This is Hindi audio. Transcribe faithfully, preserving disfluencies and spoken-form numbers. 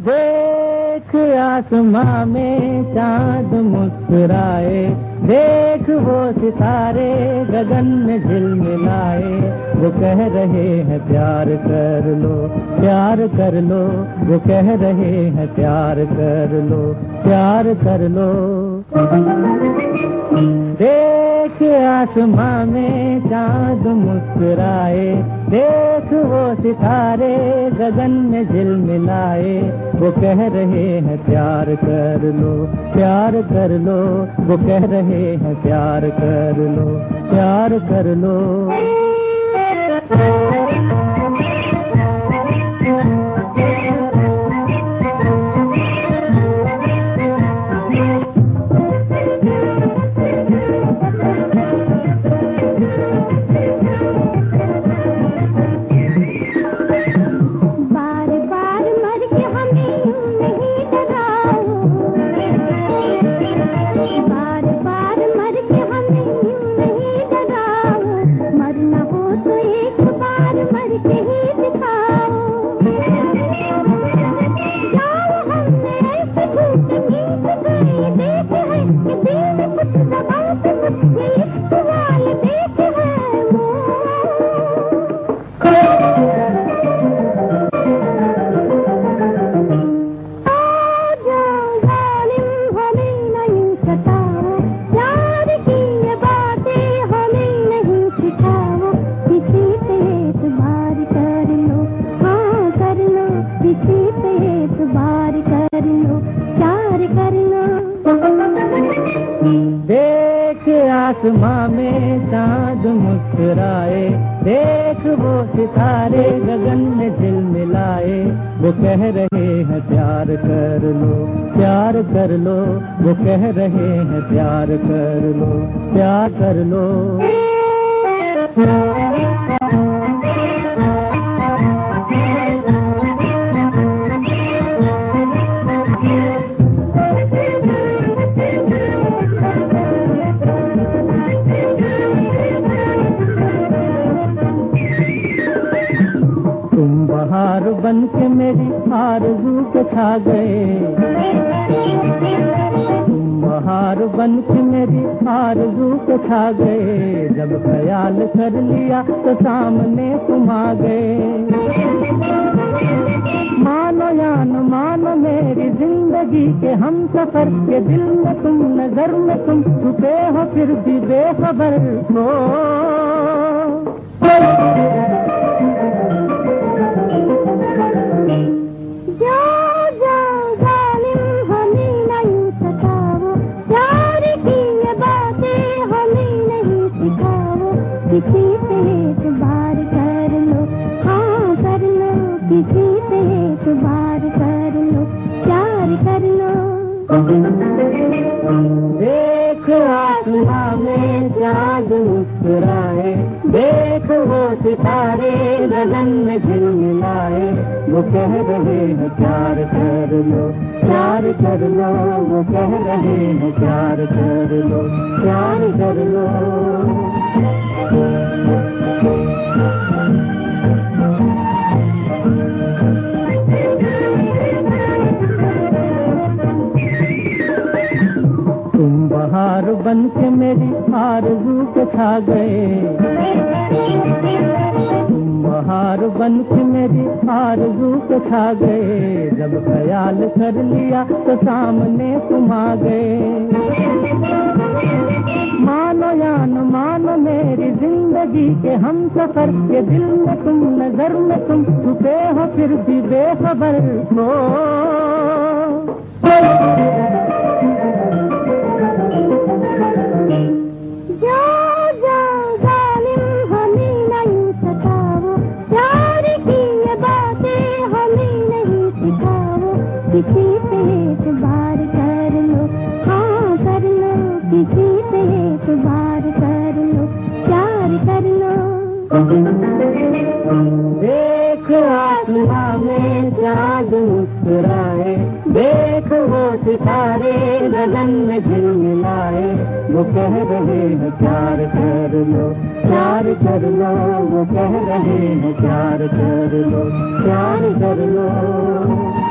देख आसमां में चांद मुस्कुराए, देख वो सितारे गगन में झिलमिलाए, वो कह रहे हैं प्यार कर लो, प्यार कर लो, वो कह रहे हैं प्यार कर लो, प्यार कर लो। देख आसमां में चांद मुस्कुराए, देख वो सितारे गगन में झिलमिलाए, वो कह रहे हैं प्यार कर लो, प्यार कर लो, वो कह रहे हैं प्यार कर लो, प्यार कर लो। आसमां में चांद मुस्कुराए, देख वो सितारे गगन में झिलमिलाए, वो कह रहे हैं प्यार कर लो, प्यार कर लो, वो कह रहे हैं प्यार कर लो, प्यार कर लो। बहार बन के मेरी आरज़ू पे छा गए, तुम बहार बन के मेरी आरज़ू पे छा गए, जब ख्याल कर लिया तो सामने तुम आ गए। मानो या न मानो मेरी जिंदगी के हम सफर के दिल में तुम, नजर में तुम छुपे हो फिर भी बेखबर हो। किसी पे एतबार कर लो, हाँ कर लो, किसी पे एतबार कर लो, प्यार कर लो। देख आसमां में चांद मुस्कुराए, देख वो सितारे गगन में झिलमिलाए, वो कह रहे हैं प्यार कर लो, प्यार कर लो, वो कह रहे हैं प्यार कर लो, प्यार कर लो। तुम बहार बन के मेरी आरज़ू पे छा गए, तुम बहार बन के मेरी आरज़ू पे छा गए, जब ख्याल कर लिया तो सामने तुम आ गए। मानो या न मानो मेरी जिंदगी के हम सफर के दिल में तुम, नजर में तुम छुपे हो फिर भी बेखबर हो। किसी पे एतबार कर लो, हाँ कर लो, किसी पे एतबार कर लो, प्यार कर लो। देख आसमां में चांद मुस्कुराए, देख वो सितारे गगन में झिलमिलाए, वो कह रहे हैं प्यार कर लो, प्यार कर लो, वो कह रहे हैं प्यार कर लो, प्यार कर लो।